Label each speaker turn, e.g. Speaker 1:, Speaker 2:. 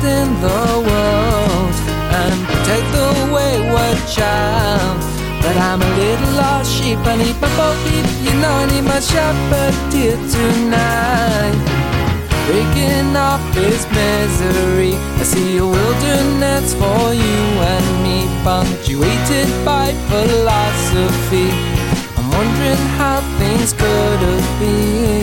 Speaker 1: in the world and protect the wayward child. But I'm a little lost sheep, I need my bo peep, you know I need my shepherd dear tonight. Breaking up is misery, I see a wilderness for you and me, punctuated by philosophy. I'm wondering how things could have been.